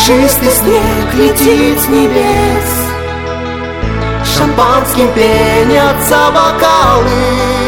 Пушистый снег летит с небес, шампанским пенятся бокалы.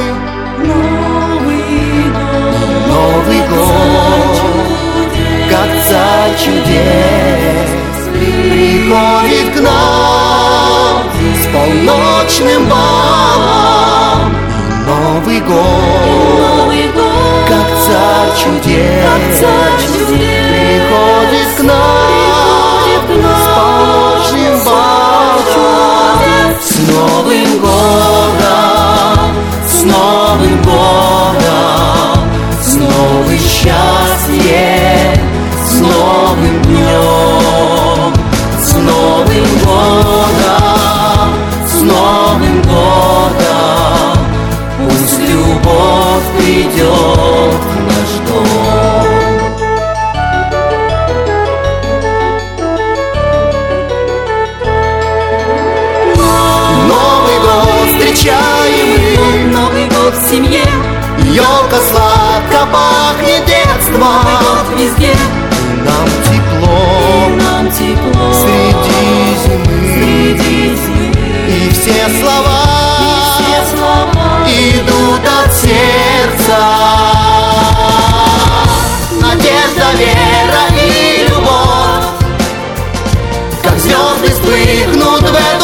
Новый год, как царь чудес, приходит к нам с полночным балом. Новый год, как царь чудес, приходит к нам с полночным балом. С Новым годом, с Новым годом, снова счастье, с новым днем, с Новым годом, с Новым годом, пусть любовь придет в наш дом. Новый год встречаем мы, Новый год в семье, елка сладко пахнет детством. Новый год везде, Нам тепло среди зимы, и все слова идут от сердца. Надежда, вера и любовь, как звезды вспыхнут в